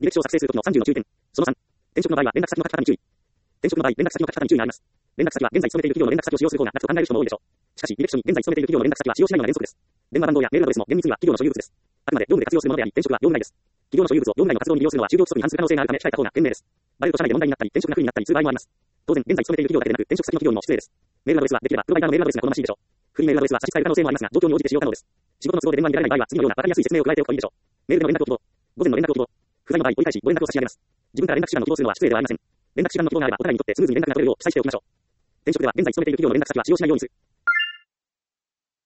履歴書を作成するときの30の注意点。その3。転職の場合は連絡先の書き方に注意。転職の場合、連絡先の書き方に注意があります。連絡先は現在勤めている企業の連絡先を使用する方が楽と考える人も多いでしょう。しかし、履歴書に現在勤めている企業の連絡先は使用しないのが原則です。電話番号やメールアドレスも厳密には企業の所有物です。あくまで業務で活用するものであり、転職は業務内です。企業の所有物を業務内の活動に利用するのは就業規則に反する可能性があるため控えた方が賢明です。バレると社内で問題になったり、転職が不利になったりする場合もあります。当然、現在勤めている企業だけでなく、転職先の企業にも失礼です。メールアドレスはできればプロバイダーのメールアドレスが好ましいでしょう。フリーメールアドレスは差し支える可能性もありますが、状況に応じて使用可能です。仕事の都合で電話に出られない場合は次のような分かりやすい説明を加えておくといいでしょう。メールでの連絡を希望。午前の連絡を希望。不在の場合、折り返しご連絡を差し上げます。自分から連絡手段を希望するのは失礼ではありません。連絡手段の希望があればお互いにとってスムーズに連絡が取れるよう記載しておきましょう。転職では現在勤めている企業の連絡先は使用しないようにする。